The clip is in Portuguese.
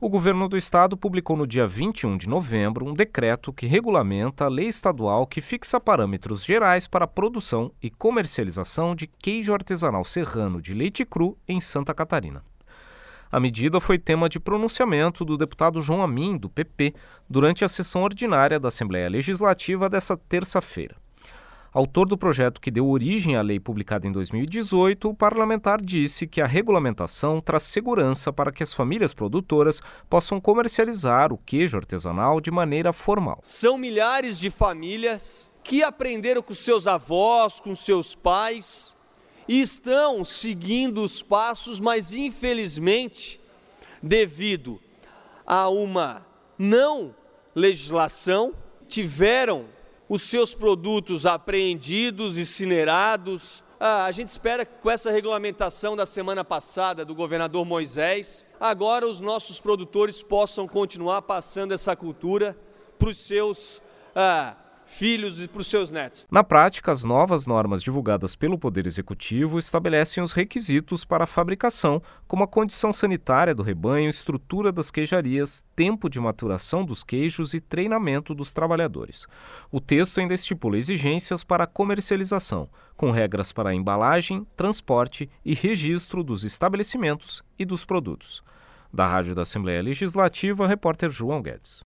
O governo do estado publicou no dia 21 de novembro um decreto que regulamenta a lei estadual que fixa parâmetros gerais para a produção e comercialização de queijo artesanal serrano de leite cru em Santa Catarina. A medida foi tema de pronunciamento do deputado João Amin, do PP, durante a sessão ordinária da Assembleia Legislativa desta terça-feira. Autor do projeto que deu origem à lei publicada em 2018, o parlamentar disse que a regulamentação traz segurança para que as famílias produtoras possam comercializar o queijo artesanal de maneira formal. São milhares de famílias que aprenderam com seus avós, com seus pais e estão seguindo os passos, mas infelizmente, devido a uma não legislação, tiveram os seus produtos apreendidos, incinerados. A gente espera que com essa regulamentação da semana passada do governador Moisés, agora os nossos produtores possam continuar passando essa cultura para os seus filhos e para os seus netos. Na prática, as novas normas divulgadas pelo Poder Executivo estabelecem os requisitos para a fabricação, como a condição sanitária do rebanho, estrutura das queijarias, tempo de maturação dos queijos e treinamento dos trabalhadores. O texto ainda estipula exigências para a comercialização, com regras para a embalagem, transporte e registro dos estabelecimentos e dos produtos. Da Rádio da Assembleia Legislativa, repórter João Guedes.